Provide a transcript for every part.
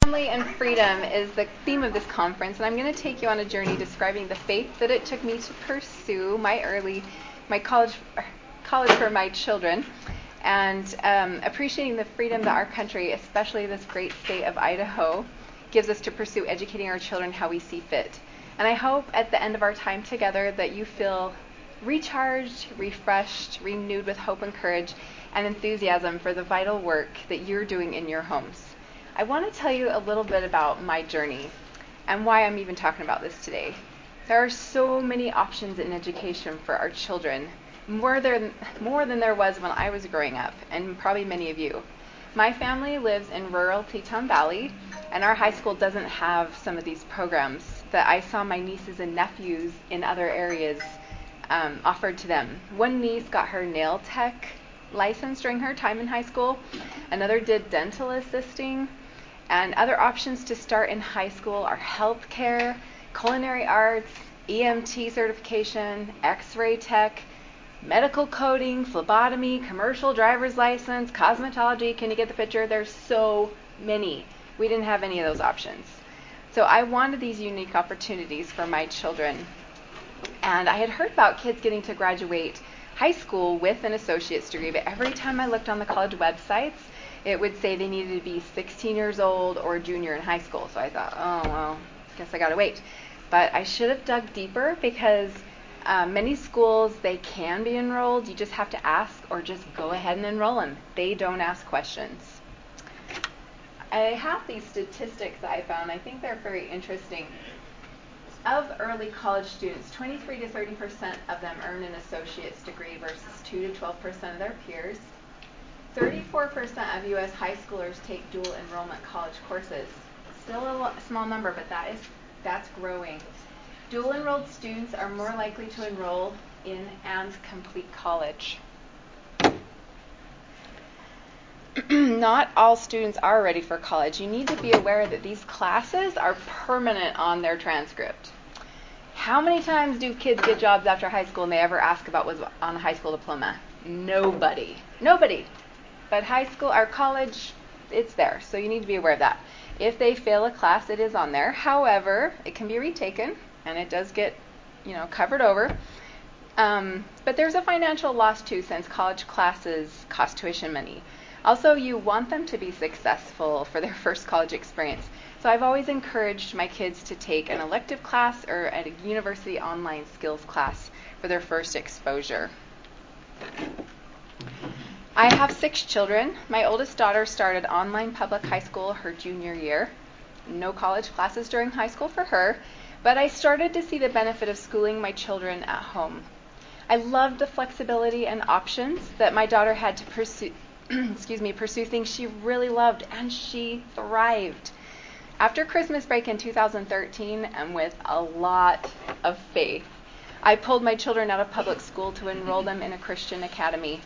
family and freedom is the theme of this conference, and I'm going to take you on a journey describing the faith that it took me to pursue my college for my children, and appreciating the freedom that our country, especially this great state of Idaho, gives us to pursue educating our children how we see fit. And I hope at the end of our time together that you feel recharged, refreshed, renewed with hope and courage and enthusiasm for the vital work that you're doing in your homes. I want to tell you a little bit about my journey and why I'm even talking about this today. There are so many options in education for our children, more than there was when I was growing up, and probably many of you. My family lives in rural Teton Valley, and our high school doesn't have some of these programs that I saw my nieces and nephews in other areas offered to them. One niece got her nail tech license during her time in high school. Another did dental assisting. And other options to start in high school are healthcare, culinary arts, EMT certification, X-ray tech, medical coding, phlebotomy, commercial driver's license, cosmetology. Can you get the picture? There's so many. We didn't have any of those options. So I wanted these unique opportunities for my children. And I had heard about kids getting to graduate high school with an associate's degree, but every time I looked on the college websites, it would say they needed to be 16 years old or a junior in high school. So I thought, oh, well, guess I got to wait. But I should have dug deeper because many schools, they can be enrolled. You just have to ask or just go ahead and enroll them. They don't ask questions. I have these statistics that I found. I think they're very interesting. Of early college students, 23 to 30% of them earn an associate's degree versus 2 to 12% of their peers. 34% of U.S. high schoolers take dual enrollment college courses. Still a small number, but that's growing. Dual enrolled students are more likely to enroll in and complete college. Not all students are ready for college. You need to be aware that these classes are permanent on their transcript. How many times do kids get jobs after high school and they ever ask about what's on a high school diploma? Nobody. But high school or college, it's there. So you need to be aware of that. If they fail a class, it is on there. However, it can be retaken and it does get, covered over. But there's a financial loss too, since college classes cost tuition money. Also, you want them to be successful for their first college experience. So I've always encouraged my kids to take an elective class or a university online skills class for their first exposure. I have 6 children. My oldest daughter started online public high school her junior year. No college classes during high school for her, but I started to see the benefit of schooling my children at home. I loved the flexibility and options that my daughter had to pursue things she really loved, and she thrived. After Christmas break in 2013, and with a lot of faith, I pulled my children out of public school to enroll them in a Christian academy.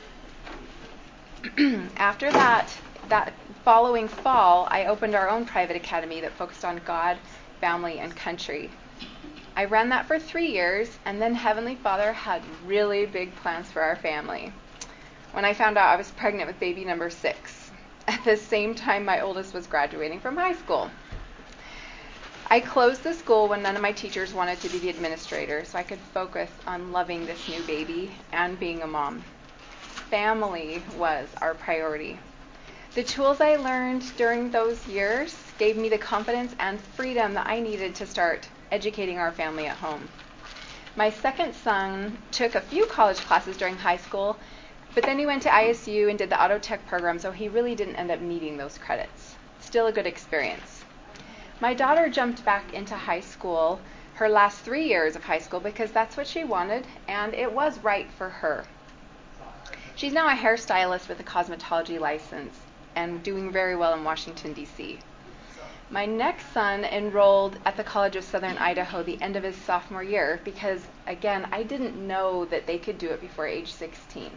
After that following fall, I opened our own private academy that focused on God, family, and country. I ran that for 3 years, and then Heavenly Father had really big plans for our family. When I found out I was pregnant with baby number 6, at the same time my oldest was graduating from high school. I closed the school when none of my teachers wanted to be the administrator, so I could focus on loving this new baby and being a mom. Family was our priority. The tools I learned during those years gave me the confidence and freedom that I needed to start educating our family at home. My second son took a few college classes during high school, but then he went to ISU and did the auto tech program, so he really didn't end up needing those credits. Still a good experience. My daughter jumped back into high school her last 3 years of high school because that's what she wanted, and it was right for her. She's now a hairstylist with a cosmetology license and doing very well in Washington, D.C. My next son enrolled at the College of Southern Idaho the end of his sophomore year because, again, I didn't know that they could do it before age 16.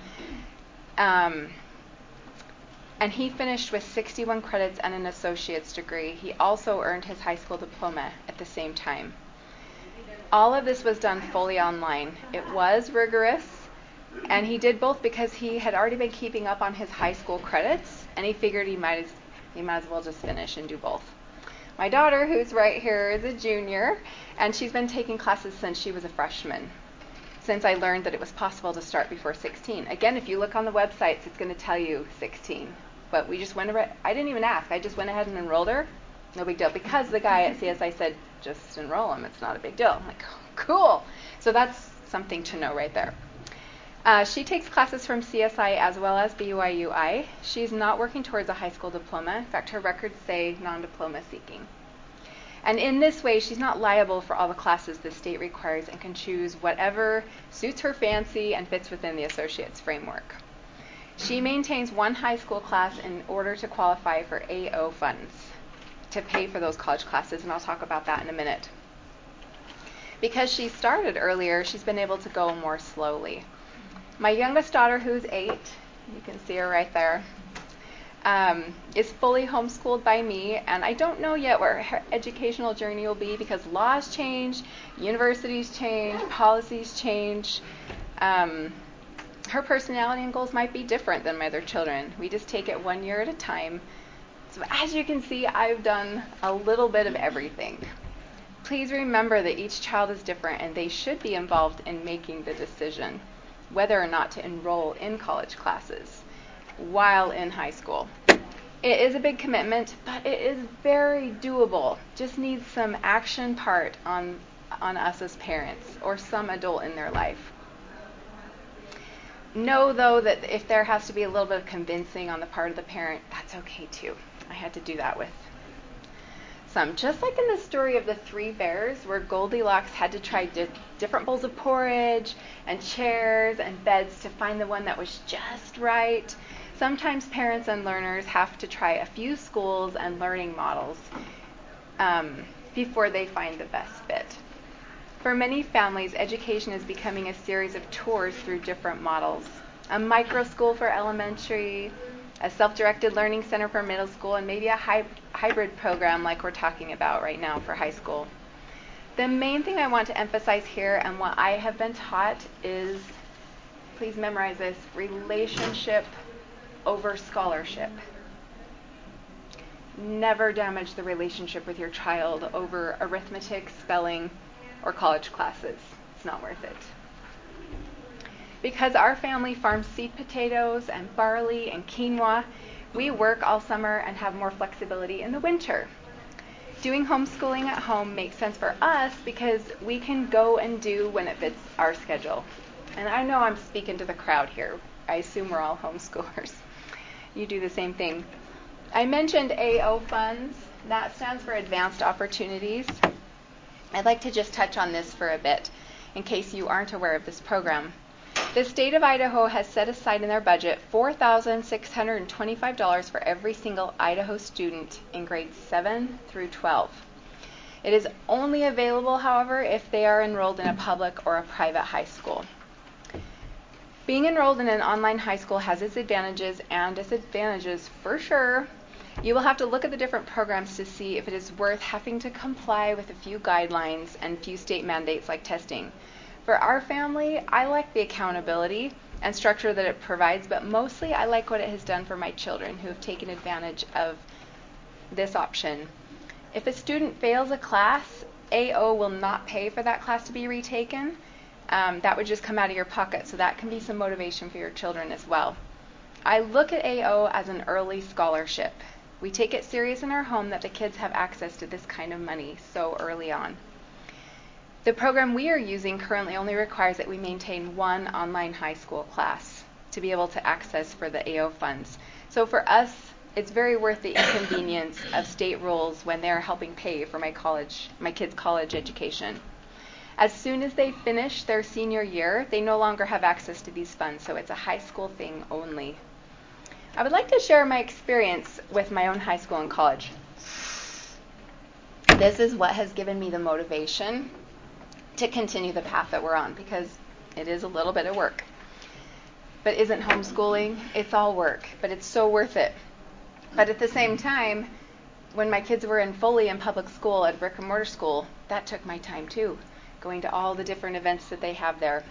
And he finished with 61 credits and an associate's degree. He also earned his high school diploma at the same time. All of this was done fully online. It was rigorous, and he did both because he had already been keeping up on his high school credits, and he figured he might You might as well just finish and do both. My daughter, who's right here, is a junior, and she's been taking classes since she was a freshman, since I learned that it was possible to start before 16. Again, if you look on the websites, it's going to tell you 16. But we just went ahead. I didn't even ask. I just went ahead and enrolled her. No big deal. Because the guy at CSI said, just enroll him. It's not a big deal. I'm like, cool. So that's something to know right there. She takes classes from CSI as well as BYUI. She's not working towards a high school diploma. In fact, her records say non-diploma seeking. And in this way, she's not liable for all the classes the state requires and can choose whatever suits her fancy and fits within the associate's framework. She maintains one high school class in order to qualify for AO funds to pay for those college classes, and I'll talk about that in a minute. Because she started earlier, she's been able to go more slowly. My youngest daughter, who's 8, you can see her right there, is fully homeschooled by me, and I don't know yet what her educational journey will be because laws change, universities change, policies change. Her personality and goals might be different than my other children. We just take it one year at a time. So as you can see, I've done a little bit of everything. Please remember that each child is different and they should be involved in making the decision whether or not to enroll in college classes while in high school. It is a big commitment, but it is very doable. Just needs some action part on us as parents or some adult in their life. Know, though, that if there has to be a little bit of convincing on the part of the parent, that's okay too. I had to do that with some. Just like in the story of the 3 bears, where Goldilocks had to try different bowls of porridge and chairs and beds to find the one that was just right. Sometimes parents and learners have to try a few schools and learning models before they find the best fit. For many families, education is becoming a series of tours through different models. A micro school for elementary, a self-directed learning center for middle school, and maybe a hybrid program like we're talking about right now for high school. The main thing I want to emphasize here and what I have been taught is, please memorize this, relationship over scholarship. Never damage the relationship with your child over arithmetic, spelling, or college classes. It's not worth it. Because our family farms seed potatoes and barley and quinoa, we work all summer and have more flexibility in the winter. Doing homeschooling at home makes sense for us because we can go and do when it fits our schedule. And I know I'm speaking to the crowd here. I assume we're all homeschoolers. You do the same thing. I mentioned AO funds. That stands for Advanced Opportunities. I'd like to just touch on this for a bit in case you aren't aware of this program. The state of Idaho has set aside in their budget $4,625 for every single Idaho student in grades 7 through 12. It is only available, however, if they are enrolled in a public or a private high school. Being enrolled in an online high school has its advantages and disadvantages for sure. You will have to look at the different programs to see if it is worth having to comply with a few guidelines and few state mandates like testing. For our family, I like the accountability and structure that it provides, but mostly I like what it has done for my children who have taken advantage of this option. If a student fails a class, AO will not pay for that class to be retaken. That would just come out of your pocket, so that can be some motivation for your children as well. I look at AO as an early scholarship. We take it serious in our home that the kids have access to this kind of money so early on. The program we are using currently only requires that we maintain one online high school class to be able to access for the AO funds. So for us, it's very worth the inconvenience of state rules when they're helping pay for my kids' college education. As soon as they finish their senior year, they no longer have access to these funds, so it's a high school thing only. I would like to share my experience with my own high school and college. This is what has given me the motivation to continue the path that we're on, because it is a little bit of work. But isn't homeschooling? It's all work, but it's so worth it. But at the same time, when my kids were fully in public school at brick and mortar school, that took my time too, going to all the different events that they have there.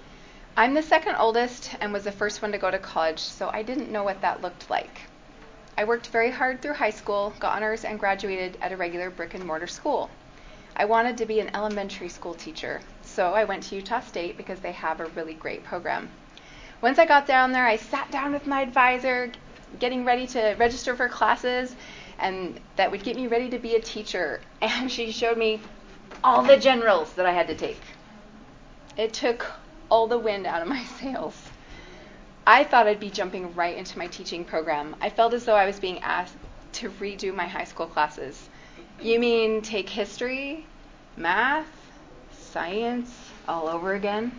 I'm the second oldest and was the first one to go to college, so I didn't know what that looked like. I worked very hard through high school, got honors, and graduated at a regular brick and mortar school. I wanted to be an elementary school teacher, so I went to Utah State because they have a really great program. Once I got down there, I sat down with my advisor, getting ready to register for classes, and that would get me ready to be a teacher. And she showed me all the generals that I had to take. It took all the wind out of my sails. I thought I'd be jumping right into my teaching program. I felt as though I was being asked to redo my high school classes. You mean take history, math, science all over again?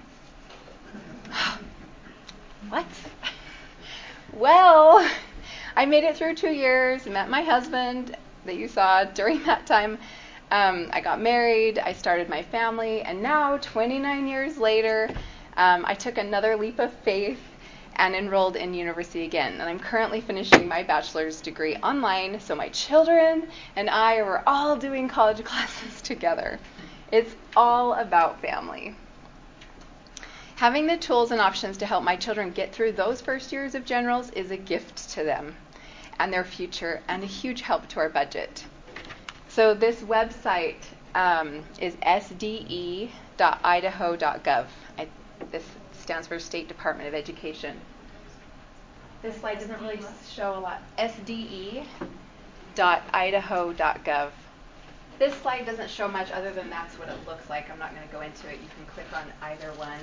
What? Well, I made it through 2 years, met my husband that you saw during that time. I got married, I started my family, and now, 29 years later, I took another leap of faith and enrolled in university again. And I'm currently finishing my bachelor's degree online, so my children and I were all doing college classes together. It's all about family. Having the tools and options to help my children get through those first years of generals is a gift to them and their future, and a huge help to our budget. So this website is sde.idaho.gov. This stands for State Department of Education. This slide doesn't really show a lot. sde.idaho.gov. This slide doesn't show much other than that's what it looks like. I'm not going to go into it. You can click on either one.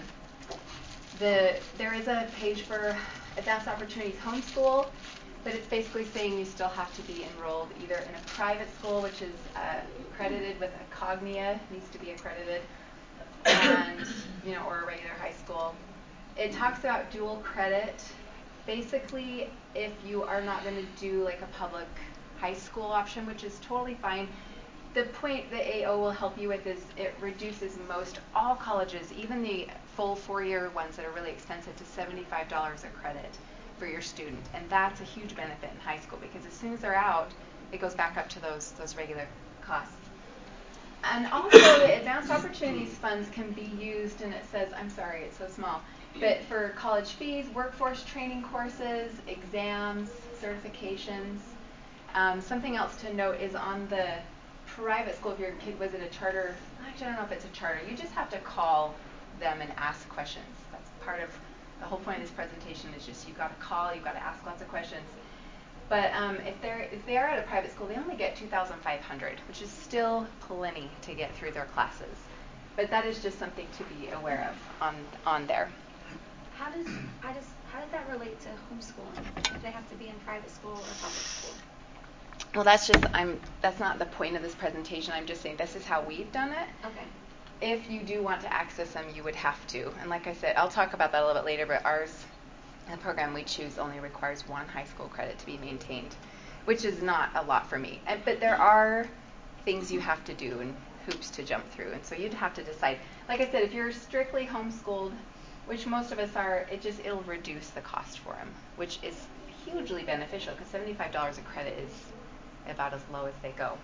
There is a page for Advanced Opportunities Homeschool, but it's basically saying you still have to be enrolled either in a private school, which is accredited with a Cognia, needs to be accredited, and or a regular high school. It talks about dual credit. Basically, if you are not going to do like a public high school option, which is totally fine, the point the AO will help you with is it reduces most all colleges, even the full 4-year ones that are really expensive, to $75 a credit for your student. And that's a huge benefit in high school because as soon as they're out, it goes back up to those regular costs. And also the Advanced Opportunities funds can be used, and it says, I'm sorry, it's so small, but for college fees, workforce training courses, exams, certifications. Something else to note is on the private school, if your kid was at a charter, actually I don't know if it's a charter, you just have to call them and ask questions. That's part of the whole point of this presentation is just you've got to call, you've got to ask lots of questions. But if they are at a private school, they only get $2,500, which is still plenty to get through their classes. But that is just something to be aware of on there. How does that relate to homeschooling? If they have to be in private school or public school? Well, that's not the point of this presentation. I'm just saying this is how we've done it. Okay. If you do want to access them, you would have to. And like I said, I'll talk about that a little bit later, but the program we choose only requires 1 high school credit to be maintained, which is not a lot for me. But there are things you have to do and hoops to jump through. And so you'd have to decide. Like I said, if you're strictly homeschooled, which most of us are, it'll reduce the cost for them, which is hugely beneficial because $75 a credit is about as low as they go.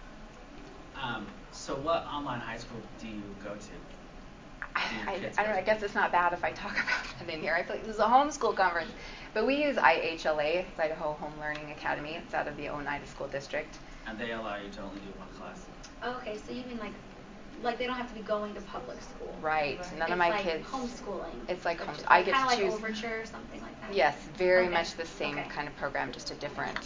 So what online high school do you go to? I don't know. I guess it's not bad if I talk about it in here. I feel like this is a homeschool conference. But we use IHLA, it's Idaho Home Learning Academy. It's out of the Oneida School District. And they allow you to only do 1 class. Okay, so you mean like they don't have to be going to public school. Right. None of my kids. It's like homeschooling. It's like homeschooling. I get to choose. Kind of like Overture or something like that. Yes, very much the same kind of program, just a different.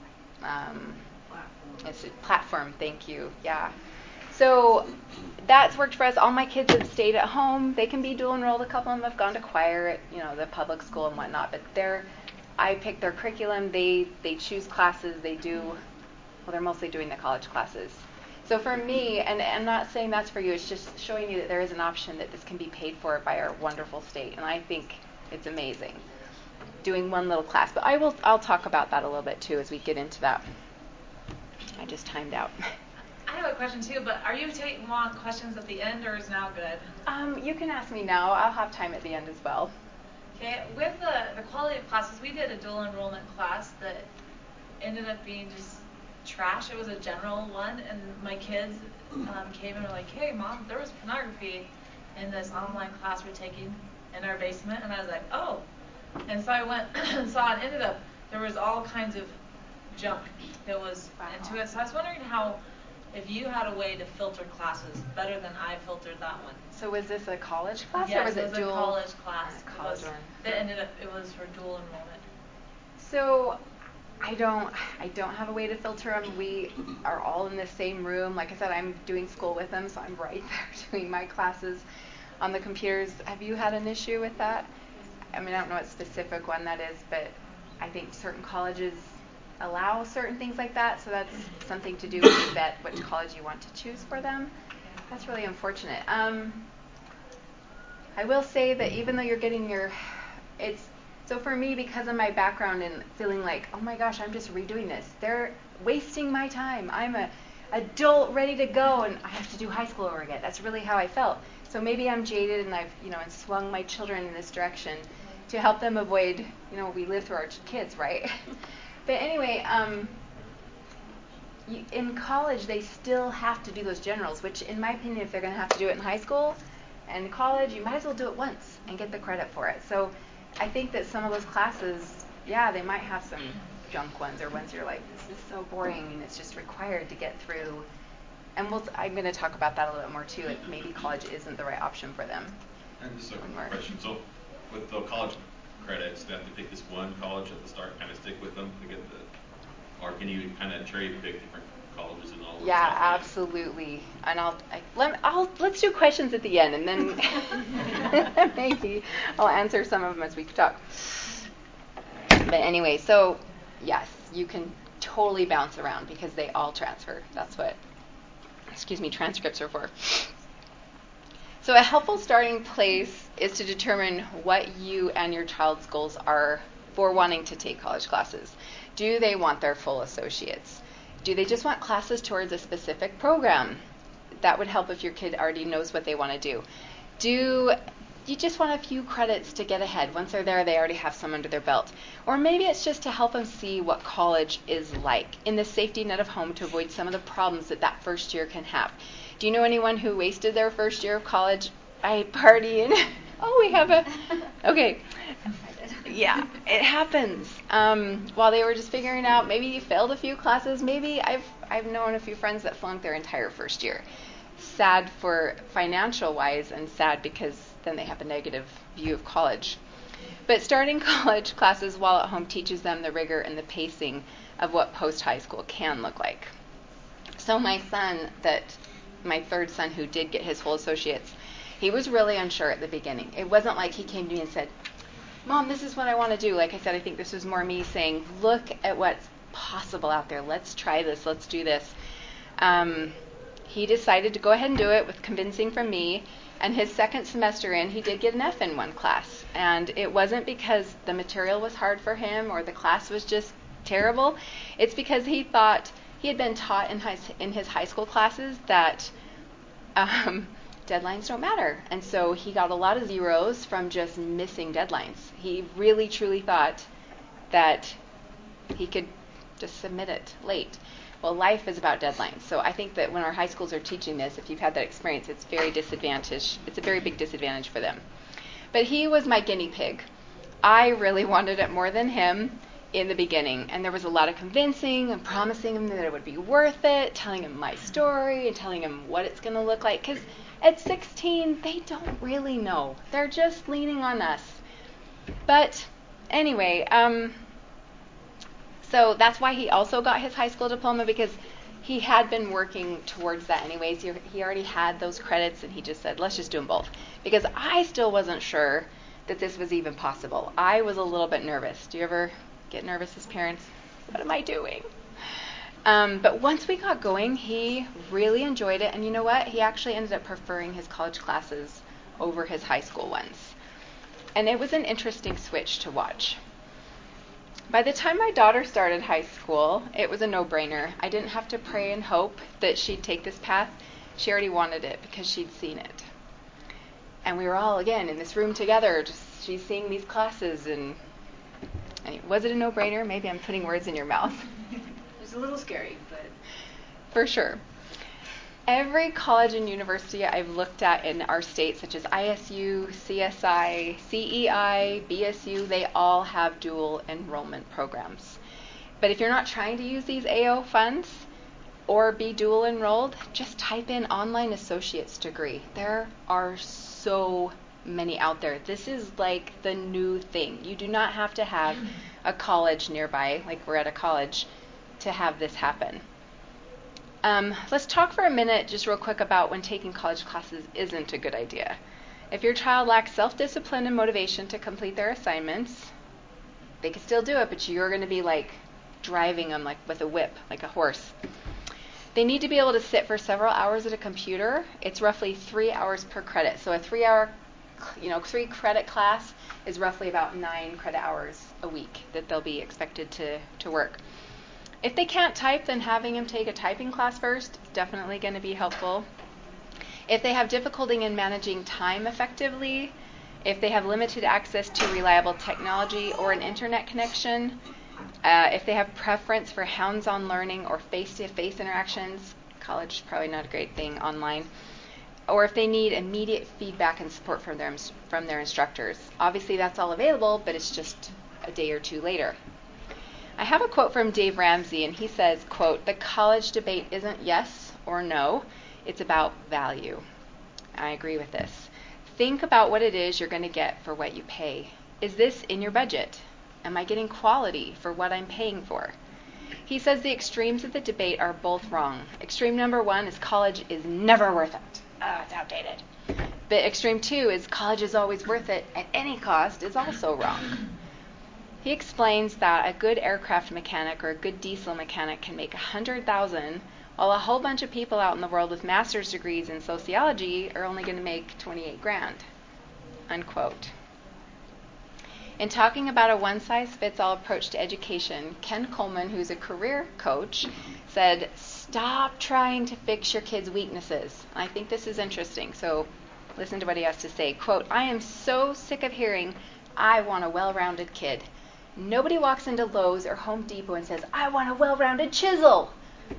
It's a platform. Thank you. Yeah. So that's worked for us. All my kids have stayed at home. They can be dual enrolled. A couple of them have gone to choir at the public school and whatnot. But I pick their curriculum. They choose classes. They're mostly doing the college classes. So for me, and I'm not saying that's for you, it's just showing you that there is an option that this can be paid for by our wonderful state. And I think it's amazing doing 1 little class. But I'll talk about that a little bit too as we get into that. I just timed out. I have a question too, but are you taking long questions at the end, or is now good? You can ask me now. I'll have time at the end as well. Okay. With the quality of classes, we did a dual enrollment class that ended up being just trash. It was a general one, and my kids came and were like, "Hey, Mom, there was pornography in this online class we're taking in our basement," and I was like, "Oh." And so I went and saw, and ended up there was all kinds of junk that was into it. So I was wondering if you had a way to filter classes better than I filtered that one. So was this a college class or Yes, was it it was dual? a college class. College one. That ended up, it was for dual enrollment. So I don't have a way to filter them. We are all in the same room. Like I said, I'm doing school with them, so I'm right there doing my classes on the computers. Have you had an issue with that? I mean, I don't know what specific one that is, but I think certain colleges allow certain things like that, so that's something to do when you vet which college you want to choose for them. That's really unfortunate. I will say that even though you're getting so for me, because of my background and feeling like, oh my gosh, I'm just redoing this. They're wasting my time. I'm an adult ready to go, and I have to do high school over again. That's really how I felt. So maybe I'm jaded, and I've and swung my children in this direction to help them avoid, we live through our kids, right? But anyway, in college, they still have to do those generals, which in my opinion, if they're going to have to do it in high school and college, you might as well do it once and get the credit for it. So I think that some of those classes, they might have some junk ones or ones you're like, this is so boring and it's just required to get through. And I'm going to talk about that a little bit more too. Maybe college isn't the right option for them. And just a question. So with the college credits, they have to pick this one college at the start, kind of stick with them to get or can you kind of cherry pick different colleges and all? Yeah, absolutely. And let's do questions at the end, and then maybe I'll answer some of them as we talk. But anyway, so yes, you can totally bounce around because they all transfer. That's what, transcripts are for. So a helpful starting place is to determine what you and your child's goals are for wanting to take college classes. Do they want their full associates? Do they just want classes towards a specific program? That would help if your kid already knows what they want to do. Do you just want a few credits to get ahead? Once they're there, they already have some under their belt. Or maybe it's just to help them see what college is like in the safety net of home to avoid some of the problems that first year can have. Do you know anyone who wasted their first year of college? I party and we have okay. Yeah, it happens. While they were just figuring out, maybe you failed a few classes. Maybe I've known a few friends that flunked their entire first year. Sad for financial wise, and sad because then they have a negative view of college. But starting college classes while at home teaches them the rigor and the pacing of what post-high school can look like. So my third son who did get his full associates, he was really unsure at the beginning. It wasn't like he came to me and said, Mom, this is what I want to do. Like I said, I think this was more me saying, look at what's possible out there. Let's try this. Let's do this. He decided to go ahead and do it with convincing from me. And his second semester in, he did get an F in one class. And it wasn't because the material was hard for him or the class was just terrible. It's because he thought he had been taught in his high school classes that deadlines don't matter. And so he got a lot of zeros from just missing deadlines. He really, truly thought that he could just submit it late. Well, life is about deadlines. So I think that when our high schools are teaching this, if you've had that experience, it's very disadvantaged. It's a very big disadvantage for them. But he was my guinea pig. I really wanted it more than him in the beginning. And there was a lot of convincing and promising him that it would be worth it, telling him my story and telling him what it's going to look like. Because at 16, they don't really know. They're just leaning on us. But anyway, so that's why he also got his high school diploma, because he had been working towards that anyways. He already had those credits, and he just said, let's just do them both. Because I still wasn't sure that this was even possible. I was a little bit nervous. Do you ever get nervous as parents? What am I doing? But once we got going, he really enjoyed it. And you know what? He actually ended up preferring his college classes over his high school ones. And it was an interesting switch to watch. By the time my daughter started high school, it was a no-brainer. I didn't have to pray and hope that she'd take this path. She already wanted it because she'd seen it. And we were all, again, in this room together. She's seeing these classes. And was it a no-brainer? Maybe I'm putting words in your mouth. It's a little scary, but for sure. Every college and university I've looked at in our state, such as ISU, CSI, CEI, BSU, they all have dual enrollment programs. But if you're not trying to use these AO funds or be dual enrolled, just type in online associate's degree. There are so many out there. This is like the new thing. You do not have to have a college nearby, like we're at a college, to have this happen. Let's talk for a minute just real quick about when taking college classes isn't a good idea. If your child lacks self-discipline and motivation to complete their assignments, they can still do it, but you're going to be like driving them like with a whip, like a horse. They need to be able to sit for several hours at a computer. It's roughly 3 hours per credit. So a 3 credit class is roughly about 9 credit hours a week that they'll be expected to work. If they can't type, then having them take a typing class first is definitely going to be helpful. If they have difficulty in managing time effectively, if they have limited access to reliable technology or an internet connection, if they have preference for hands-on learning or face-to-face interactions, college is probably not a great thing online, or if they need immediate feedback and support from their instructors. Obviously that's all available, but it's just a day or two later. I have a quote from Dave Ramsey, and he says, quote, "The college debate isn't yes or no, it's about value." I agree with this. Think about what it is you're going to get for what you pay. Is this in your budget? Am I getting quality for what I'm paying for? He says the extremes of the debate are both wrong. Extreme number 1 is college is never worth it. It's outdated. But extreme 2 is college is always worth it at any cost is also wrong. He explains that a good aircraft mechanic or a good diesel mechanic can make $100,000, while a whole bunch of people out in the world with master's degrees in sociology are only going to make $28,000. Unquote. In talking about a one-size-fits-all approach to education, Ken Coleman, who's a career coach, said, "Stop trying to fix your kids' weaknesses." I think this is interesting, so listen to what he has to say. Quote, "I am so sick of hearing, 'I want a well-rounded kid.' Nobody walks into Lowe's or Home Depot and says, 'I want a well-rounded chisel.'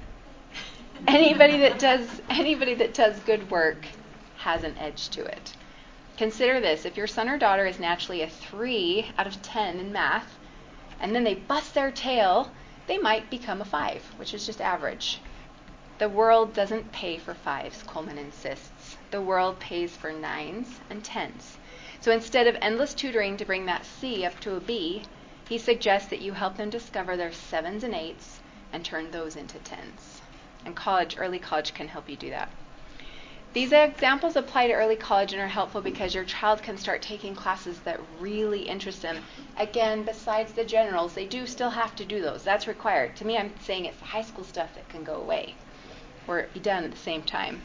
Anybody that does good work has an edge to it. Consider this. If your son or daughter is naturally a 3 out of 10 in math, and then they bust their tail, they might become a 5, which is just average. The world doesn't pay for 5s, Coleman insists. The world pays for 9s and 10s. So instead of endless tutoring to bring that C up to a B, he suggests that you help them discover their 7s and 8s and turn those into 10s. And early college can help you do that. These examples apply to early college and are helpful because your child can start taking classes that really interest them. Again, besides the generals, they do still have to do those. That's required. To me, I'm saying it's the high school stuff that can go away or be done at the same time.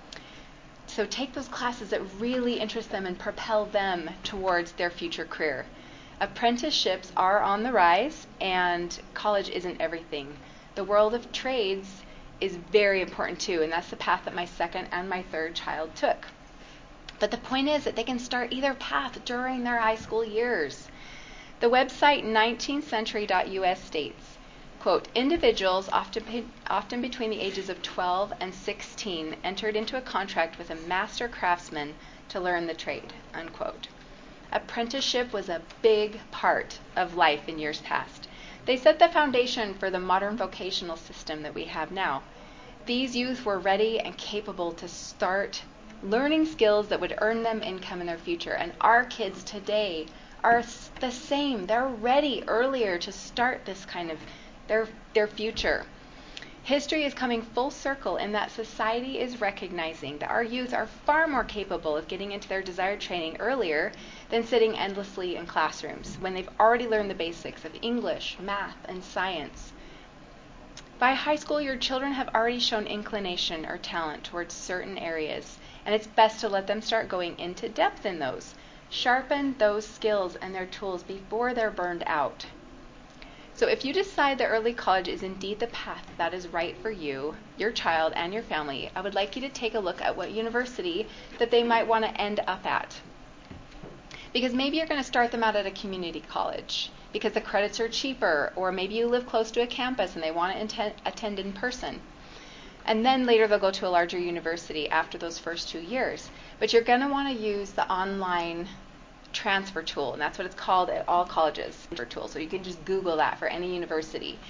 So take those classes that really interest them and propel them towards their future career. Apprenticeships are on the rise, and college isn't everything. The world of trades is very important too, and that's the path that my second and my third child took. But the point is that they can start either path during their high school years. The website 19thcentury.us states, quote, "Individuals often between the ages of 12 and 16 entered into a contract with a master craftsman to learn the trade," unquote. Apprenticeship was a big part of life in years past. They set the foundation for the modern vocational system that we have now. These youth were ready and capable to start learning skills that would earn them income in their future. And our kids today are the same. They're ready earlier to start this kind of their future. History is coming full circle in that society is recognizing that our youth are far more capable of getting into their desired training earlier than sitting endlessly in classrooms when they've already learned the basics of English, math, and science. By high school, your children have already shown inclination or talent towards certain areas, and it's best to let them start going into depth in those. Sharpen those skills and their tools before they're burned out. So if you decide that early college is indeed the path that is right for you, your child, and your family, I would like you to take a look at what university that they might want to end up at. Because maybe you're going to start them out at a community college because the credits are cheaper, or maybe you live close to a campus and they want to attend in person. And then later they'll go to a larger university after those first 2 years. But you're going to want to use the online transfer tool, and that's what it's called at all colleges, transfer tool. So you can just Google that for any university.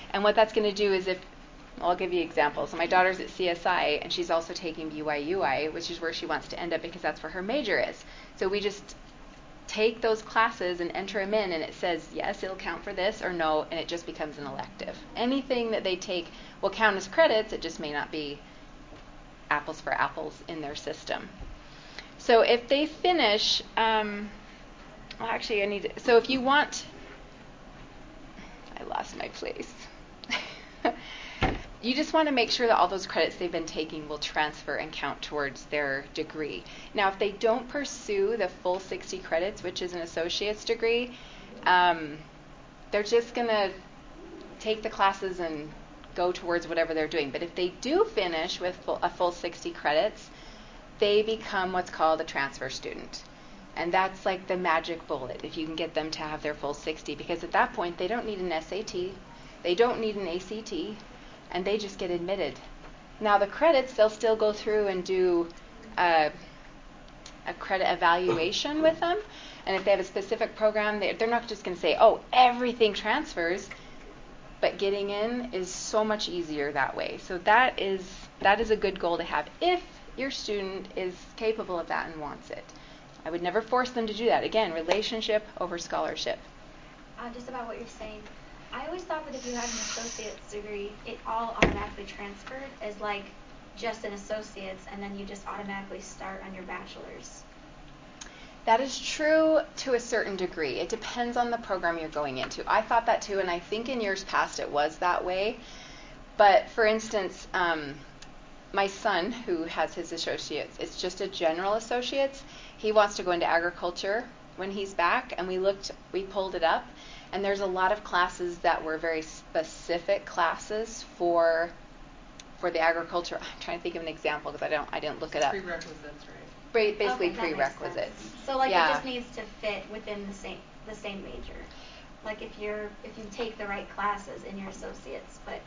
And what that's going to do is I'll give you examples. So my daughter's at CSI, and she's also taking BYUI, which is where she wants to end up because that's where her major is. So we just take those classes and enter them in, and it says, yes, it'll count for this, or no, and it just becomes an elective. Anything that they take will count as credits, it just may not be apples for apples in their system. So if they finish, so if you want, I lost my place. You just want to make sure that all those credits they've been taking will transfer and count towards their degree. Now, if they don't pursue the full 60 credits, which is an associate's degree, they're just going to take the classes and go towards whatever they're doing. But if they do finish with a full 60 credits, they become what's called a transfer student. And that's like the magic bullet, if you can get them to have their full 60, because at that point, they don't need an SAT, they don't need an ACT, and they just get admitted. Now the credits, they'll still go through and do a credit evaluation with them. And if they have a specific program, they're not just going to say, oh, everything transfers. But getting in is so much easier that way. So that is a good goal to have if your student is capable of that and wants it. I would never force them to do that. Again, relationship over scholarship. Just about what you're saying. I always thought that if you had an associate's degree, it all automatically transferred as like just an associate's, and then you just automatically start on your bachelor's. That is true to a certain degree. It depends on the program you're going into. I thought that too, and I think in years past it was that way. But for instance, my son, who has his associates, it's just a general associate's. He wants to go into agriculture when he's back, and we pulled it up, and there's a lot of classes that were very specific classes for the agriculture. I'm trying to think of an example because I didn't look it up. Prerequisites, right? Basically Okay, that makes prerequisites. sense. So like Yeah. it just needs to fit within the same major. Like if you take the right classes in your associates, but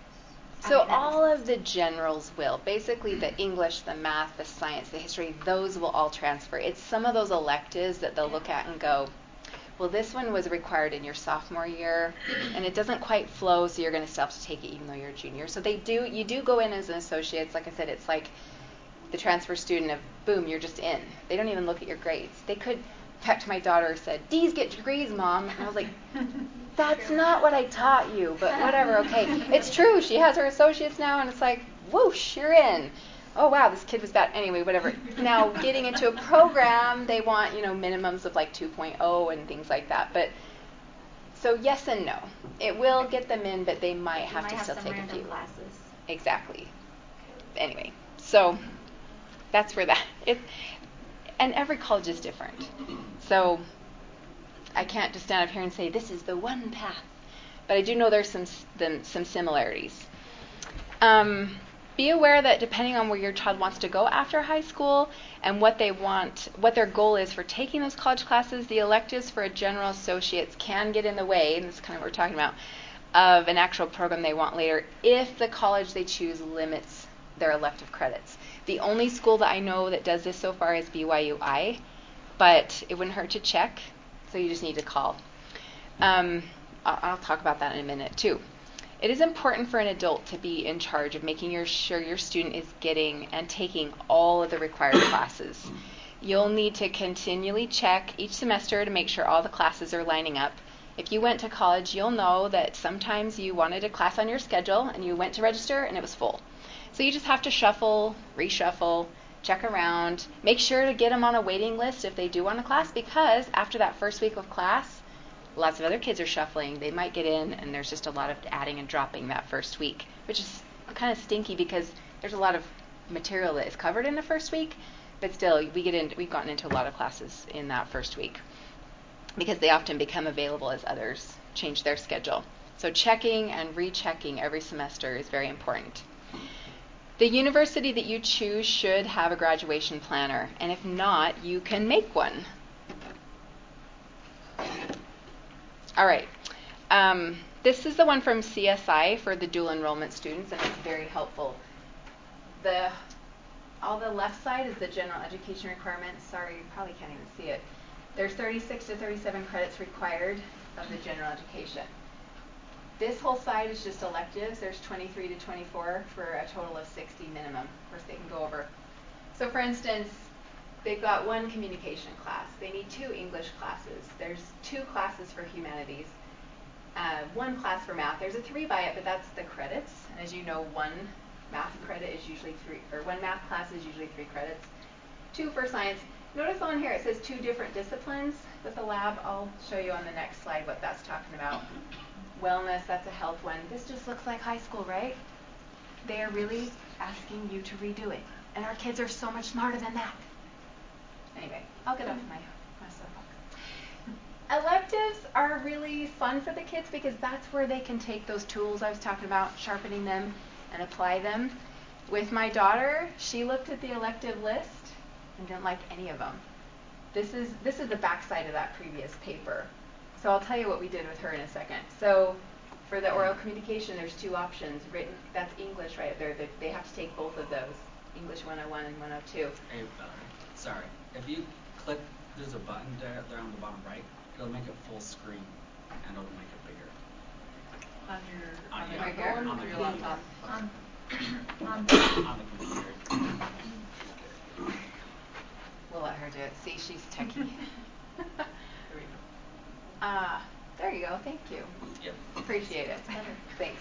So that makes all sense. of the generals will. Basically the English, the math, the science, the history, those will all transfer. It's some of those electives that they'll look at and go, well, this one was required in your sophomore year, and it doesn't quite flow, so you're going to still have to take it even though you're a junior. So you do go in as an associate. Like I said, it's like the transfer student of, boom, you're just in. They don't even look at your grades. They could, in fact, my daughter said, D's get degrees, Mom. And I was like, that's not what I taught you, but whatever, okay. It's true. She has her associates now, and it's like, whoosh, you're in. Oh, wow, this kid was bad. Anyway, whatever. Now, getting into a program, they want, minimums of like 2.0 and things like that. But so yes and no. It will get them in, but they might have to still some take a random few. classes. Exactly. Anyway, so that's where and every college is different. So I can't just stand up here and say this is the one path, but I do know there's some similarities. Be aware that depending on where your child wants to go after high school and what their goal is for taking those college classes, the electives for a general associates can get in the way, and this is kind of what we're talking about, of an actual program they want later if the college they choose limits their elective credits. The only school that I know that does this so far is BYUI, but it wouldn't hurt to check, so you just need to call. I'll talk about that in a minute too. It is important for an adult to be in charge of making sure your student is getting and taking all of the required classes. You'll need to continually check each semester to make sure all the classes are lining up. If you went to college, you'll know that sometimes you wanted a class on your schedule and you went to register and it was full. So you just have to shuffle, reshuffle, check around, make sure to get them on a waiting list if they do want a class, because after that first week of class, lots of other kids are shuffling. They might get in, and there's just a lot of adding and dropping that first week, which is kind of stinky because there's a lot of material that is covered in the first week, but still, we've gotten into a lot of classes in that first week because they often become available as others change their schedule. So checking and rechecking every semester is very important. The university that you choose should have a graduation planner, and if not, you can make one. All right. This is the one from CSI for the dual enrollment students, and it's very helpful. All the left side is the general education requirements. Sorry, you probably can't even see it. There's 36 to 37 credits required of the general education. This whole side is just electives. There's 23 to 24 for a total of 60 minimum. Of course, they can go over. So for instance, they've got one communication class. They need 2 English classes. There's 2 classes for humanities. 1 class for math. There's a 3 by it, but that's the credits. And as you know, 1 math credit is usually 3, or 1 math class is usually 3 credits. 2 for science. Notice on here it says 2 different disciplines with a lab. I'll show you on the next slide what that's talking about. Wellness, that's a health one. This just looks like high school, right? They are really asking you to redo it. And our kids are so much smarter than that. Anyway, I'll get off my soapbox. Electives are really fun for the kids because that's where they can take those tools I was talking about, sharpening them and apply them. With my daughter, she looked at the elective list and didn't like any of them. This is the backside of that previous paper. So I'll tell you what we did with her in a second. So for the oral communication, there's 2 options. Written, that's English right there. They have to take both of those, English 101 and 102. Hey, sorry. If you click, there's a button there on the bottom right. It'll make it full screen, and it'll make it bigger. On your Right here? phone or your laptop? On the computer. We'll let her do it. See, she's techie. There we go. There you go. Thank you. Yep. Appreciate it. Thanks,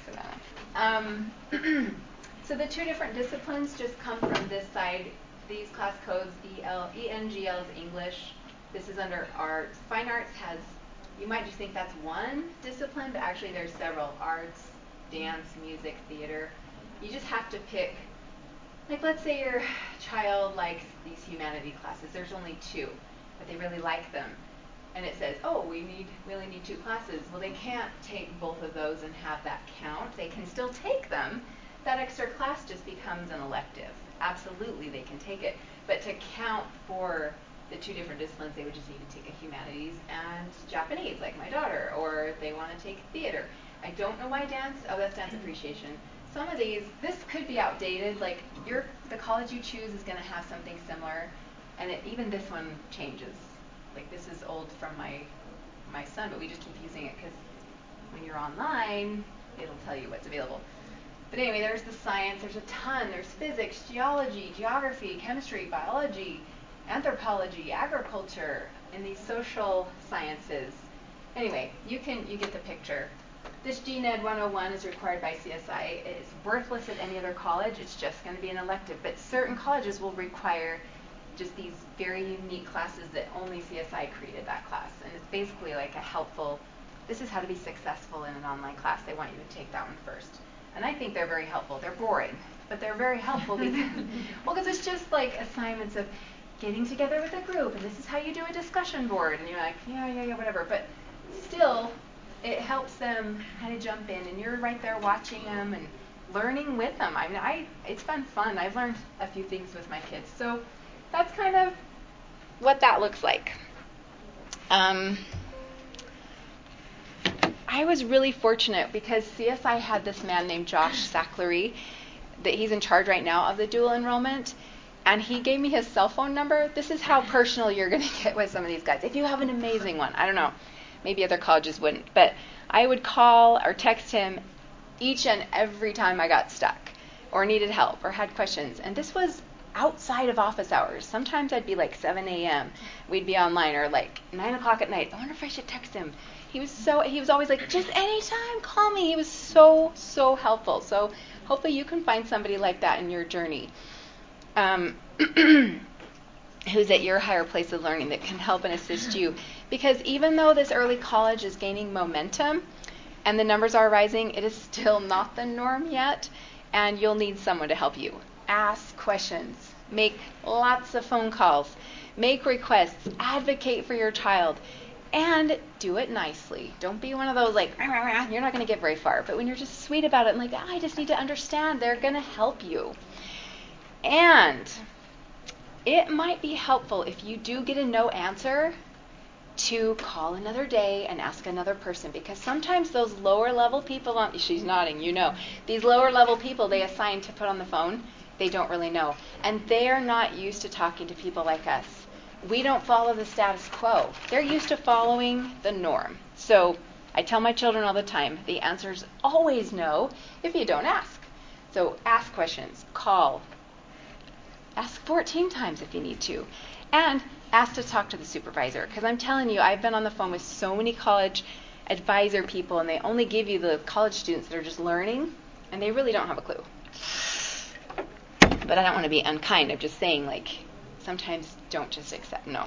Savannah. So the 2 different disciplines just come from this side. These class codes, ENGL is English. This is under arts. Fine arts has, you might just think that's 1 discipline, but actually there's several. Arts, dance, music, theater. You just have to pick, like let's say your child likes these humanity classes. There's only 2, but they really like them. And it says, oh, we only need 2 classes. Well, they can't take both of those and have that count. They can still take them. That extra class just becomes an elective. Absolutely, they can take it. But to count for the 2 different disciplines, they would just need to take a humanities and Japanese, like my daughter, or if they want to take theater. I don't know why dance. Oh, that's dance appreciation. Some of these, this could be outdated. Like the college you choose is going to have something similar, and even this one changes. Like this is old from my son, but we just keep using it because when you're online, it'll tell you what's available. But anyway, there's the science. There's a ton. There's physics, geology, geography, chemistry, biology, anthropology, agriculture, and these social sciences. Anyway, you get the picture. This GNED 101 is required by CSI. It is worthless at any other college. It's just going to be an elective. But certain colleges will require just these very unique classes that only CSI created that class. And it's basically like a helpful, this is how to be successful in an online class. They want you to take that one first. And I think they're very helpful. They're boring, but they're very helpful because it's just like assignments of getting together with a group, and this is how you do a discussion board. And you're like, yeah, whatever. But still, it helps them kind of jump in, and you're right there watching them and learning with them. I mean, it's been fun. I've learned a few things with my kids. So that's kind of what that looks like. I was really fortunate because CSI had this man named Josh Sacklery that he's in charge right now of the dual enrollment, and he gave me his cell phone number. This is how personal you're going to get with some of these guys. If you have an amazing one, I don't know, maybe other colleges wouldn't, but I would call or text him each and every time I got stuck or needed help or had questions. And this was outside of office hours. Sometimes I'd be like 7 a.m. We'd be online, or like 9 o'clock at night. I wonder if I should text him. He was always like, just anytime, call me. He was so helpful. So hopefully you can find somebody like that in your journey, who's at your higher place of learning that can help and assist you. Because even though this early college is gaining momentum and the numbers are rising, it is still not the norm yet, and you'll need someone to help you. Ask questions, make lots of phone calls, make requests, advocate for your child, and do it nicely. Don't be one of those like, rah, rah, rah. You're not going to get very far. But when you're just sweet about it and like, I just need to understand, they're going to help you. And it might be helpful if you do get a no answer to call another day and ask another person, because sometimes those lower level people she's nodding, these lower level people they assign to put on the phone, they don't really know. And they are not used to talking to people like us. We don't follow the status quo. They're used to following the norm. So I tell my children all the time, the answer is always no if you don't ask. So ask questions, call, ask 14 times if you need to, and ask to talk to the supervisor. Because I'm telling you, I've been on the phone with so many college advisor people, and they only give you the college students that are just learning, and they really don't have a clue. But I don't want to be unkind. I'm just saying, like, sometimes don't just accept no.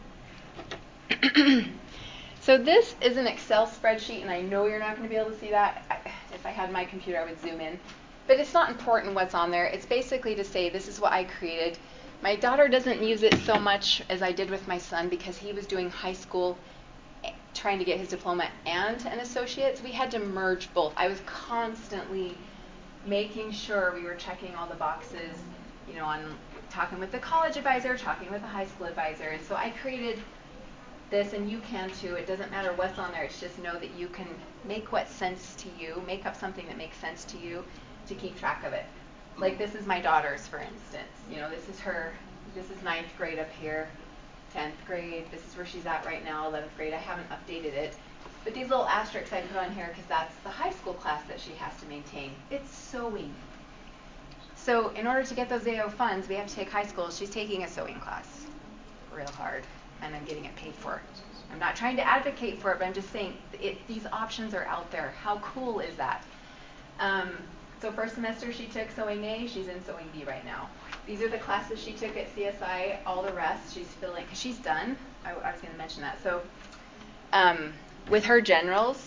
So this is an Excel spreadsheet, and I know you're not going to be able to see that. If I had my computer, I would zoom in. But it's not important what's on there. It's basically to say this is what I created. My daughter doesn't use it so much as I did with my son because he was doing high school trying to get his diploma and an associate's. We had to merge both. I was constantly making sure we were checking all the boxes, on talking with the college advisor, talking with the high school advisor. And so I created this, and you can too. It doesn't matter what's on there. It's just know that you can make what sense to you, make up something that makes sense to you to keep track of it. Like this is my daughter's, for instance. This is 9th grade up here, 10th grade. This is where she's at right now, 11th grade. I haven't updated it. But these little asterisks I put on here because that's the high school class that she has to maintain. It's sewing. So in order to get those AO funds, we have to take high school. She's taking a sewing class. Real hard. And I'm getting it paid for. I'm not trying to advocate for it, but I'm just saying these options are out there. How cool is that? So first semester she took sewing A. She's in sewing B right now. These are the classes she took at CSI. All the rest she's filling because she's done. I was going to mention that. So with her generals,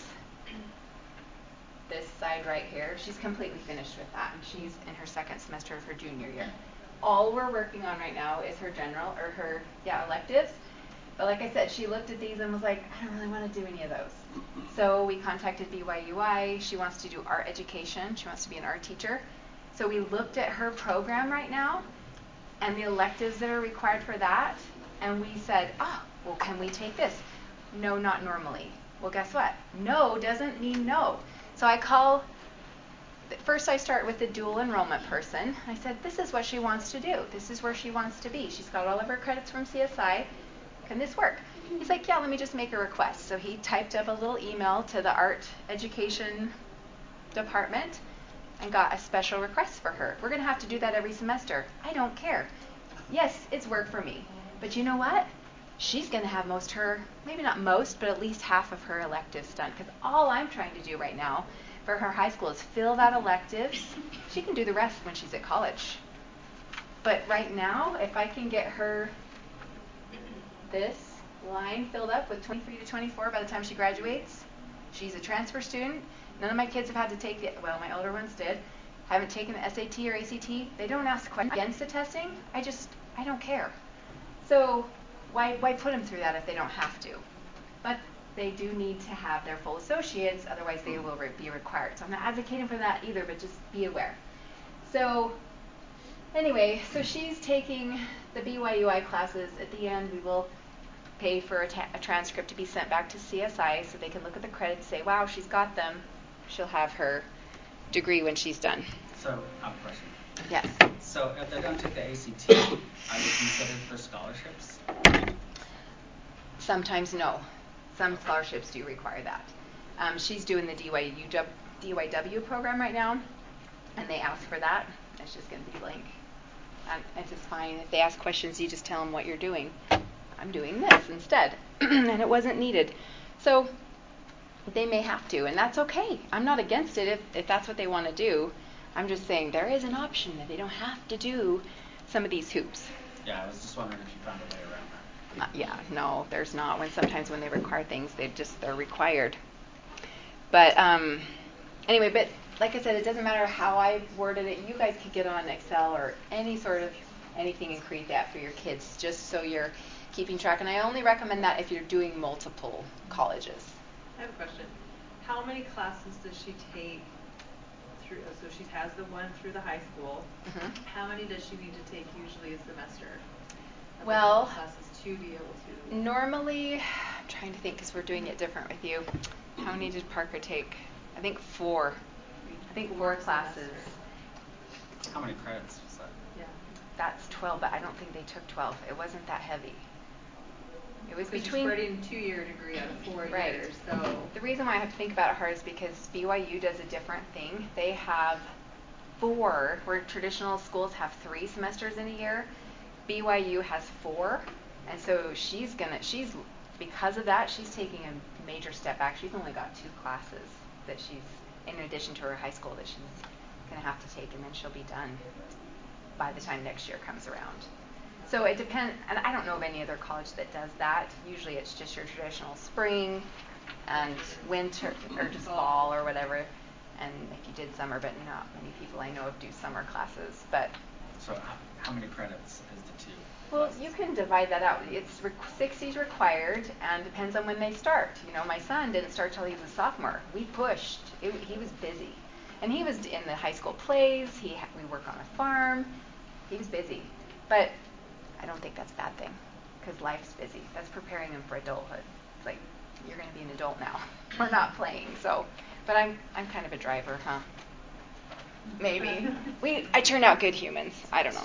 this side right here, she's completely finished with that, and she's in her second semester of her junior year. All we're working on right now is her general or her electives. But like I said, she looked at these and was like, I don't really want to do any of those. So we contacted BYUI. She wants to do art education. She wants to be an art teacher. So we looked at her program right now and the electives that are required for that. And we said, well, can we take this? No, not normally. Well, guess what? No doesn't mean no. So first I start with the dual enrollment person. I said, this is what she wants to do. This is where she wants to be. She's got all of her credits from CSI. Can this work? He's like, yeah, let me just make a request. So he typed up a little email to the art education department and got a special request for her. We're going to have to do that every semester. I don't care. Yes, it's work for me. But you know what? She's going to have maybe not most, but at least half of her electives done. Because all I'm trying to do right now for her high school is fill that electives. She can do the rest when she's at college. But right now, if I can get her this line filled up with 23 to 24 by the time she graduates, she's a transfer student. None of my kids have had to take it. Well, my older ones did. Haven't taken the SAT or ACT. They don't ask questions against the testing. I don't care. So why put them through that if they don't have to? But they do need to have their full associates, otherwise they will be required. So I'm not advocating for that either, but just be aware. So anyway, so she's taking the BYUI classes. At the end, we will pay for a transcript to be sent back to CSI so they can look at the credits, say, wow, she's got them. She'll have her degree when she's done. So, I have a question. Yes. So, if they're going to take the ACT, are they considered for scholarships? Sometimes no. Some scholarships do require that. She's doing the DYW program right now, and they ask for that. It's just going to be blank. It's just fine. If they ask questions, you just tell them what you're doing. I'm doing this instead. And it wasn't needed. So they may have to, and that's okay. I'm not against it if that's what they want to do. I'm just saying there is an option that they don't have to do some of these hoops. Yeah, I was just wondering if you found a way around that. No, there's not. Sometimes when they require things, they're required. But anyway, but like I said, it doesn't matter how I worded it. You guys could get on Excel or any sort of anything and create that for your kids, just so you're keeping track. And I only recommend that if you're doing multiple colleges. I have a question. How many classes does she take through? So she has the one through the high school. Mm-hmm. How many does she need to take usually a semester? Well, classes to be able to. Normally, I'm trying to think because we're doing it different with you. How many did Parker take? I think 4. I think 4 classes. How many credits was that? Yeah. That's 12, but I don't think they took 12. It wasn't that heavy. It was Because between. you're spreading 2-year degree out of 4 Right. years, so. The reason why I have to think about it hard is because BYU does a different thing. They have 4, where traditional schools have 3 semesters in a year. BYU has 4, and so she's because of that, she's taking a major step back. She's only got 2 classes that she's, in addition to her high school, that she's going to have to take, and then she'll be done by the time next year comes around. So it depends, and I don't know of any other college that does that. Usually it's just your traditional spring and winter, or just fall or whatever. And if you did summer, but not many people I know of do summer classes. But So how many credits is the 2? well, you can divide that out. It's 60 is required, and depends on when they start. You know, my son didn't start till he was a sophomore. We pushed. He was busy, and he was in the high school plays. We work on a farm. He was busy, but I don't think that's a bad thing, because life's busy. That's preparing him for adulthood. It's like, you're going to be an adult now. We're not playing, so. But I'm kind of a driver, huh? Maybe. I turn out good humans. I don't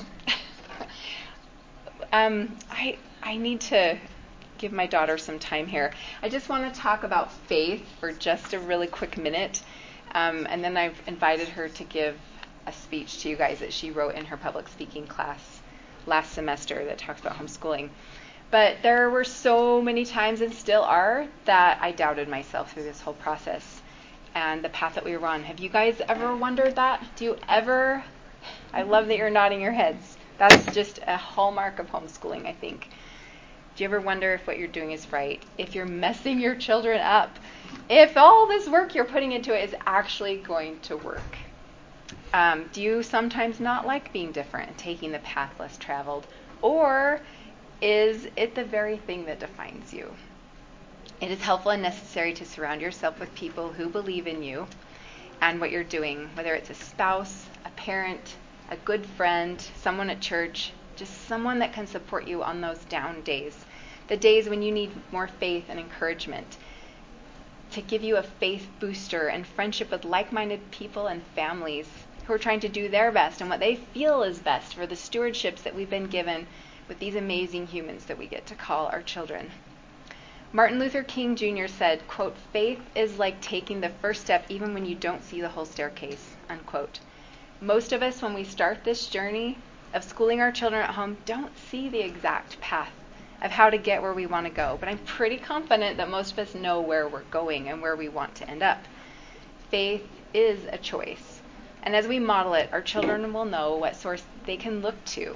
know. I need to give my daughter some time here. I just want to talk about faith for just a really quick minute, and then I've invited her to give a speech to you guys that she wrote in her public speaking class last semester that talks about homeschooling. But there were so many times, and still are, that I doubted myself through this whole process and the path that we were on. Have you guys ever wondered that? Do you ever? I love that you're nodding your heads. That's just a hallmark of homeschooling, I think. Do you ever wonder if what you're doing is right? If you're messing your children up? If all this work you're putting into it is actually going to work? Do you sometimes not like being different and taking the path less traveled? Or is it the very thing that defines you? It is helpful and necessary to surround yourself with people who believe in you and what you're doing, whether it's a spouse, a parent, a good friend, someone at church, just someone that can support you on those down days, the days when you need more faith and encouragement, to give you a faith booster and friendship with like-minded people and families who are trying to do their best and what they feel is best for the stewardships that we've been given with these amazing humans that we get to call our children. Martin Luther King Jr. said, quote, "Faith is like taking the first step even when you don't see the whole staircase," unquote. Most of us, when we start this journey of schooling our children at home, don't see the exact path of how to get where we want to go. But I'm pretty confident that most of us know where we're going and where we want to end up. Faith is a choice. And as we model it, our children will know what source they can look to.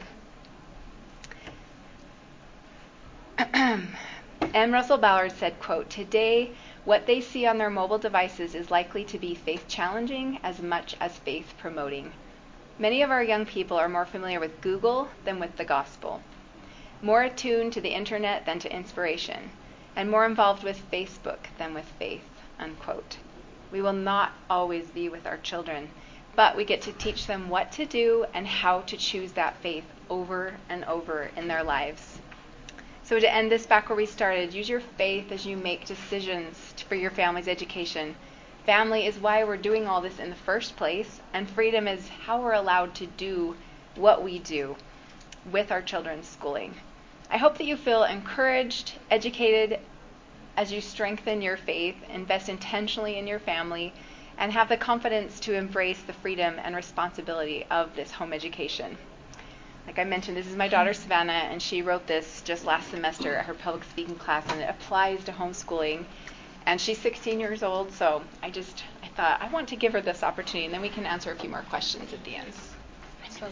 M. Russell Ballard said, quote, "Today, what they see on their mobile devices is likely to be faith-challenging as much as faith-promoting. Many of our young people are more familiar with Google than with the gospel, more attuned to the internet than to inspiration, and more involved with Facebook than with faith," unquote. We will not always be with our children, but we get to teach them what to do and how to choose that faith over and over in their lives. So to end this back where we started, use your faith as you make decisions for your family's education. Family is why we're doing all this in the first place, and freedom is how we're allowed to do what we do with our children's schooling. I hope that you feel encouraged, educated as you strengthen your faith, invest intentionally in your family, and have the confidence to embrace the freedom and responsibility of this home education. Like I mentioned, this is my daughter Savannah, and she wrote this just last semester at her public speaking class, and it applies to homeschooling. And she's 16 years old, so I thought I want to give her this opportunity, and then we can answer a few more questions at the end. So,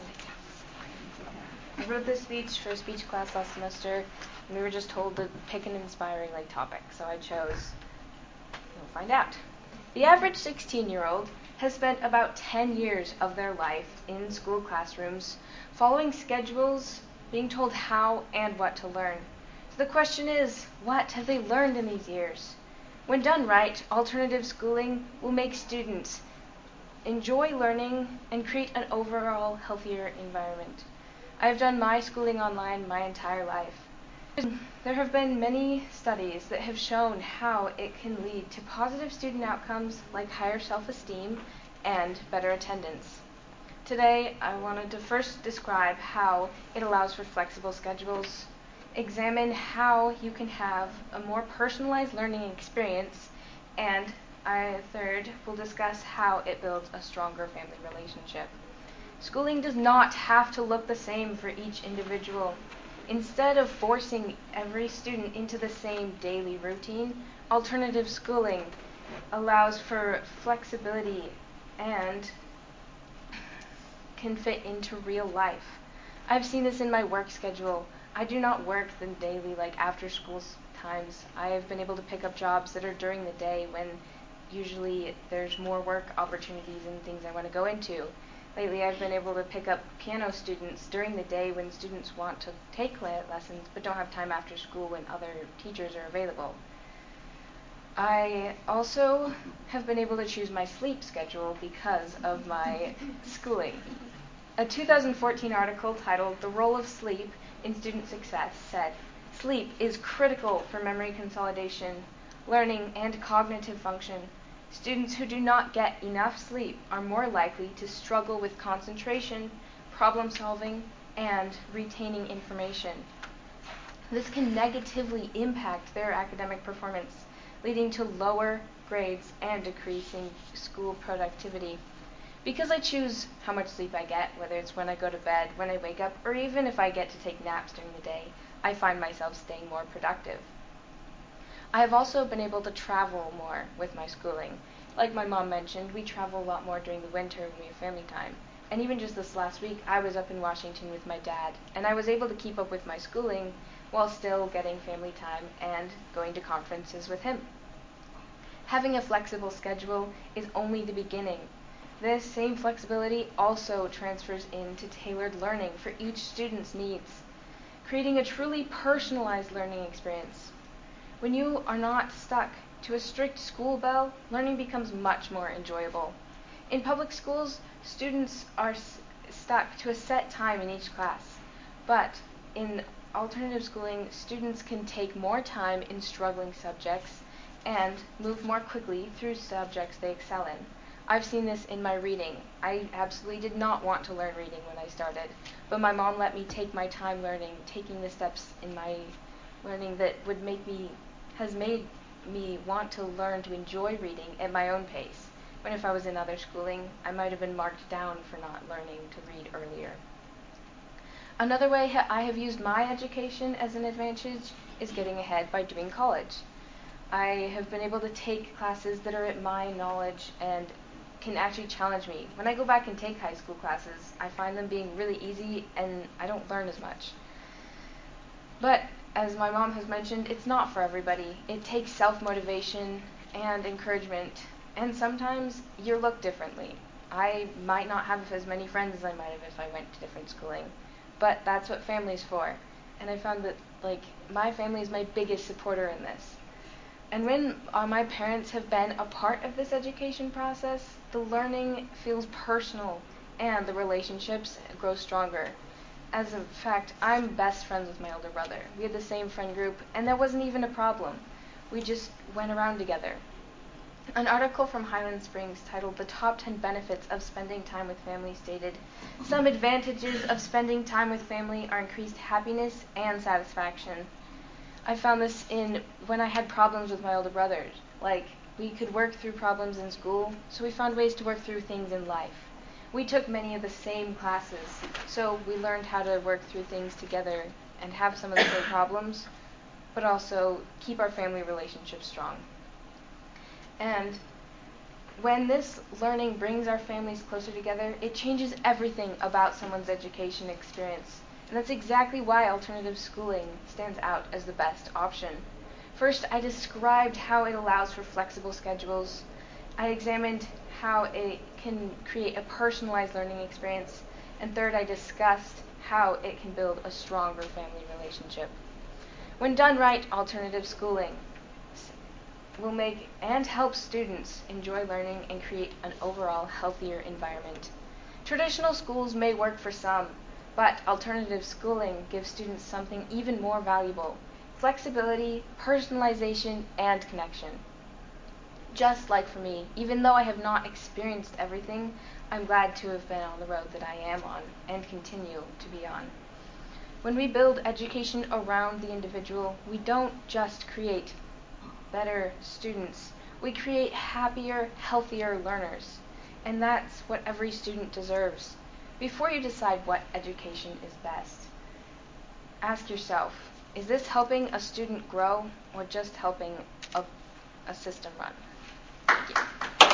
I wrote this speech for a speech class last semester, and we were just told to pick an inspiring topic, so I chose, you'll find out. The average 16-year-old has spent about 10 years of their life in school classrooms, following schedules, being told how and what to learn. So the question is, what have they learned in these years? When done right, alternative schooling will make students enjoy learning and create an overall healthier environment. I have done my schooling online my entire life. There have been many studies that have shown how it can lead to positive student outcomes like higher self-esteem and better attendance. Today, I wanted to first describe how it allows for flexible schedules, examine how you can have a more personalized learning experience, and third, we'll discuss how it builds a stronger family relationship. Schooling does not have to look the same for each individual. Instead of forcing every student into the same daily routine, alternative schooling allows for flexibility and can fit into real life. I've seen this in my work schedule. I do not work the daily, like after school times. I have been able to pick up jobs that are during the day when usually there's more work opportunities and things I want to go into. Lately, I've been able to pick up piano students during the day when students want to take lessons but don't have time after school when other teachers are available. I also have been able to choose my sleep schedule because of my schooling. A 2014 article titled "The Role of Sleep in Student Success" said, "Sleep is critical for memory consolidation, learning, and cognitive function. Students who do not get enough sleep are more likely to struggle with concentration, problem solving, and retaining information. This can negatively impact their academic performance, leading to lower grades and decreasing school productivity. Because I choose how much sleep I get, whether it's when I go to bed, when I wake up, or even if I get to take naps during the day, I find myself staying more productive. I have also been able to travel more with my schooling. Like my mom mentioned, we travel a lot more during the winter when we have family time. And even just this last week, I was up in Washington with my dad, and I was able to keep up with my schooling while still getting family time and going to conferences with him. Having a flexible schedule is only the beginning. This same flexibility also transfers into tailored learning for each student's needs, creating a truly personalized learning experience. When you are not stuck to a strict school bell, learning becomes much more enjoyable. In public schools, students are stuck to a set time in each class, but in alternative schooling, students can take more time in struggling subjects and move more quickly through subjects they excel in. I've seen this in my reading. I absolutely did not want to learn reading when I started, but my mom let me take my time learning, taking the steps in my learning that has made me want to learn to enjoy reading at my own pace, when if I was in other schooling, I might have been marked down for not learning to read earlier. Another way I have used my education as an advantage is getting ahead by doing college. I have been able to take classes that are at my knowledge and can actually challenge me. When I go back and take high school classes, I find them being really easy and I don't learn as much. But as my mom has mentioned, it's not for everybody. It takes self-motivation and encouragement, and sometimes you look differently. I might not have as many friends as I might have if I went to different schooling, but that's what family's for. And I found that my family is my biggest supporter in this. And when my parents have been a part of this education process, the learning feels personal and the relationships grow stronger. As a fact, I'm best friends with my older brother. We had the same friend group, and that wasn't even a problem. We just went around together. An article from Highland Springs titled "The Top 10 Benefits of Spending Time with Family" stated, "Some advantages of spending time with family are increased happiness and satisfaction." I found this when I had problems with my older brothers. We could work through problems in school, so we found ways to work through things in life. We took many of the same classes, so we learned how to work through things together and have some of the same problems, but also keep our family relationships strong. And when this learning brings our families closer together, it changes everything about someone's education experience. And that's exactly why alternative schooling stands out as the best option. First, I described how it allows for flexible schedules. I examined how it can create a personalized learning experience. And third, I discussed how it can build a stronger family relationship. When done right, alternative schooling will make and help students enjoy learning and create an overall healthier environment. Traditional schools may work for some, but alternative schooling gives students something even more valuable: flexibility, personalization, and connection. Just like for me, even though I have not experienced everything, I'm glad to have been on the road that I am on and continue to be on. When we build education around the individual, we don't just create better students. We create happier, healthier learners. And that's what every student deserves. Before you decide what education is best, ask yourself, is this helping a student grow or just helping a system run? Thank you.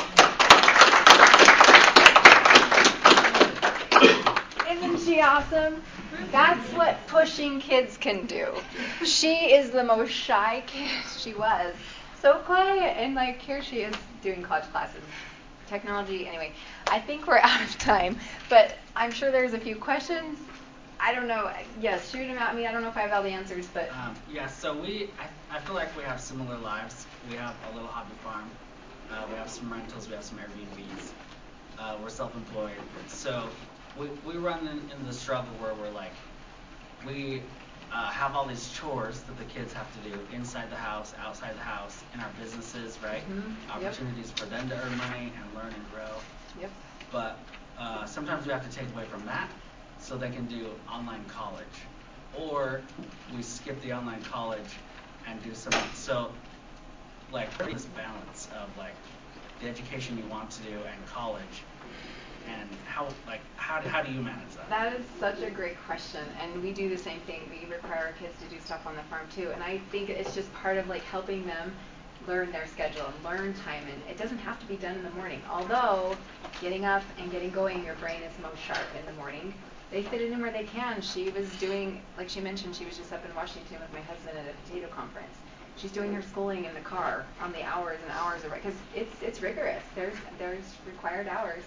Isn't she awesome? That's what pushing kids can do. She is the most shy kid. She was so quiet, and like here she is doing college classes. Technology, anyway. I think we're out of time, but I'm sure there's a few questions. I don't know. Yes, shoot them at me. I don't know if I have all the answers, but Yeah. So I feel like we have similar lives. We have a little hobby farm. We have some rentals. We have some Airbnbs. We're self-employed. So we run into the struggle where we're like, we have all these chores that the kids have to do inside the house, outside the house, in our businesses, right? Mm-hmm. Opportunities for them to earn money and learn and grow. Yep. But sometimes we have to take away from that so they can do online college. Or we skip the online college and do something. So, like, this balance of, like, the education you want to do and college, and how do you manage that? That is such a great question, and we do the same thing. We require our kids to do stuff on the farm too, and I think it's just part of like helping them learn their schedule and learn time, and it doesn't have to be done in the morning. Although getting up and getting going, your brain is most sharp in the morning. They fit it in where they can. She was doing, like she mentioned, she was just up in Washington with my husband at a potato conference. She's doing her schooling in the car on the hours and hours of it, because it's rigorous. There's required hours.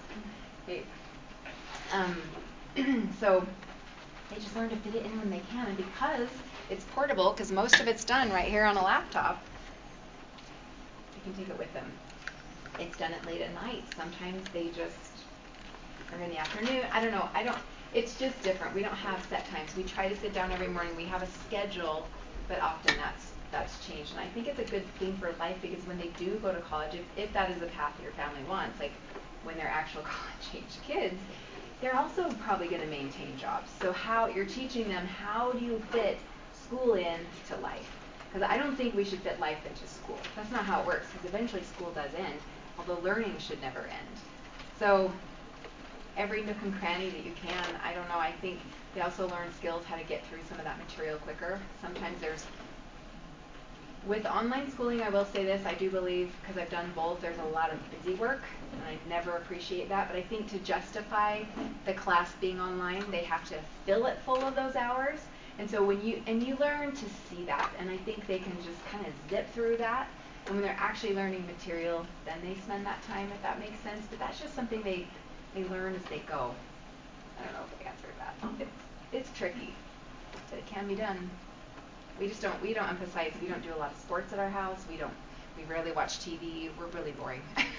So they just learn to fit it in when they can, and because it's portable, because most of it's done right here on a laptop, they can take it with them. It's done at late at night. Sometimes they just are in the afternoon. I don't know. It's just different. We don't have set times. We try to sit down every morning. We have a schedule, but often that's changed. And I think it's a good thing for life, because when they do go to college, if that is the path your family wants, like when they're actual college-age kids, they're also probably going to maintain jobs. So how you're teaching them, how do you fit school into life? Because I don't think we should fit life into school. That's not how it works, because eventually school does end, although learning should never end. So every nook and cranny that you can, I don't know, I think they also learn skills how to get through some of that material quicker. Sometimes with online schooling, I will say this, I do believe, because I've done both, there's a lot of busy work, and I never appreciate that, but I think to justify the class being online, they have to fill it full of those hours, and so you learn to see that, and I think they can just kind of zip through that, and when they're actually learning material, then they spend that time, if that makes sense, but that's just something they learn as they go. I don't know if I answered that. It's tricky, but it can be done. We don't emphasize, we don't do a lot of sports at our house. We rarely watch TV. We're really boring.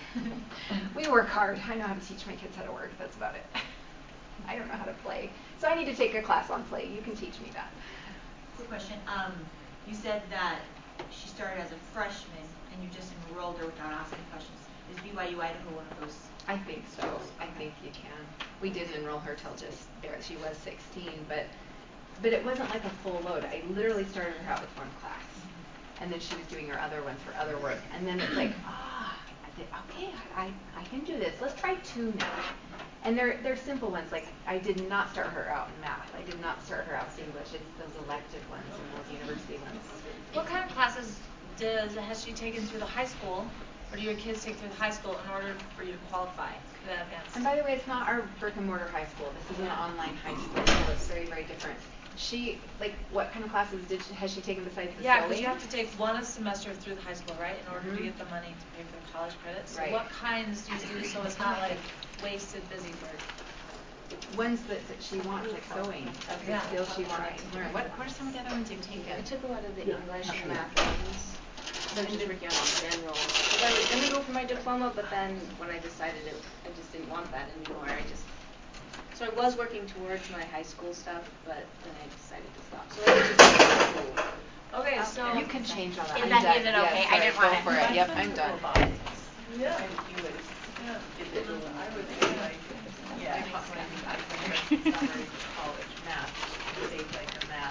We work hard. I know how to teach my kids how to work. That's about it. I don't know how to play. So I need to take a class on play. You can teach me that. Quick question. You said that she started as a freshman and you just enrolled her without asking questions. Is BYU Idaho one of those? I think so. I think you can. We didn't enroll her till just there. She was 16, but it wasn't like a full load. I literally started her out with one class, and then she was doing her other ones for other work, and then it's like, okay, I can do this. Let's try 2 now. And they're simple ones. Like I did not start her out in math. I did not start her out with English. It's those elective ones and those university ones. What kind of classes has she taken through the high school, or do your kids take through the high school in order for you to qualify for that advanced? And by the way, it's not our brick and mortar high school. This is an online high school, so it's very, very different. What kind of classes has she taken besides the Yeah, sewing? because you have to take one a semester through the high school, right, in order to get the money to pay for the college credits. So Right. what kinds do you do so it's not like wasted busy work? Ones that she wants, like sewing. That's the skill she wanted to learn. What are some of the other ones you've taken? I took a lot of the English and math ones. So I'm just working on general. Because I was going to go for my diploma, but then when I decided I just didn't want that anymore. So I was working towards my high school stuff, but then I decided to stop. So I just school. Okay, so You can change all that. Is I'm that- done. is it okay? Yes, I didn't sorry, want go it. for it. Yep, I'm done. Yeah. And he was individual. I would say like, I taught my husband summer college math, state like a math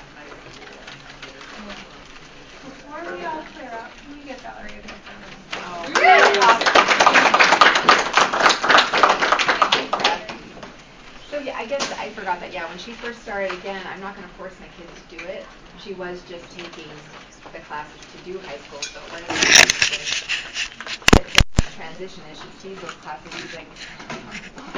Valerie and December. Oh, Really? So yeah, I guess I forgot that. Yeah, when she first started, again, I'm not going to force my kids to do it. She was just taking the classes to do high school. So what is the transition is she sees those classes, she's like,